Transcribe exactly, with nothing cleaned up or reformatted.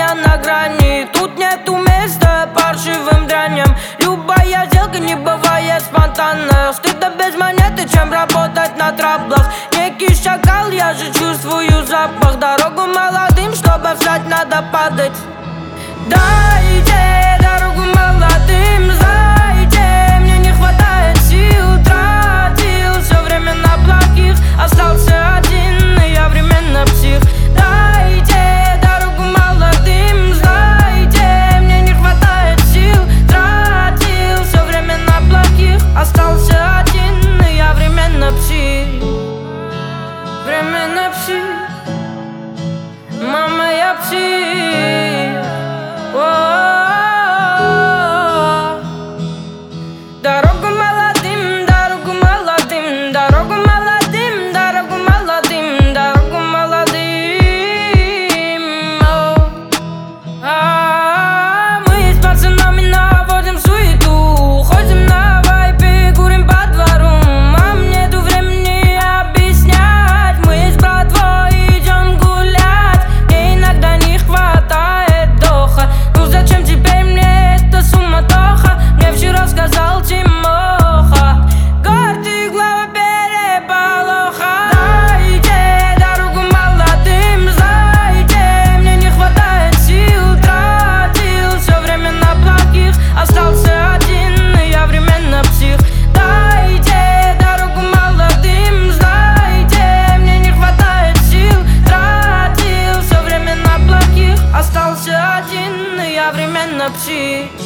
я на грани. Тут нету места паршивым дряням. Любая сделка не бывает спонтанно. Стыдно без монеты, чем работать на траблах. Некий шакал, я же чувствую запах. Дорогу молодым, чтобы встать, надо падать. Дайте дорогу молодым, знаете, мне не хватает сил. Тратил все время на плохих, остался один, и я временно псих. Дайте дорогу молодым, знаете, мне не хватает сил. Тратил все время на плохих, остался один, и я временно псих. Временно псих. Мама, я псих. Дорогу молодым, дорогу молодым, дорогу молодым, дорогу молодым, дорогу молодым. А мы с пацанами наводим суету, ходим на вайпе, курим по двору. Мам, нету времени объяснять, мы с братвой идем гулять. Мне иногда не хватает доха. Ну зачем теперь мне эта суматоха? Мне вчера сказал Тимоха, гордый глава переполоха. Дайте дорогу молодым, знаете, мне не хватает сил. Тратил все время на плохих, остался один, и я временно псих. Дайте дорогу молодым, знаете, мне не хватает сил. Тратил все время на плохих, остался один, и я временно псих.